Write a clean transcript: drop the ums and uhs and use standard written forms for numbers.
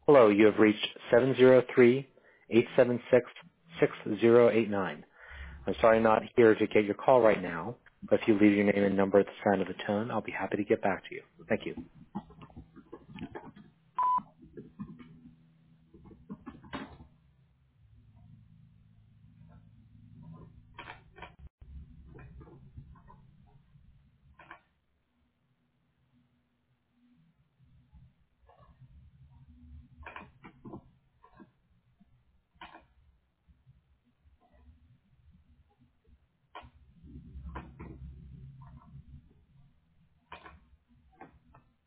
Hello, you have reached 703-876-6089. I'm sorry I'm not here to get your call right now, but if you leave your name and number at the sound of the tone, I'll be happy to get back to you. Thank you.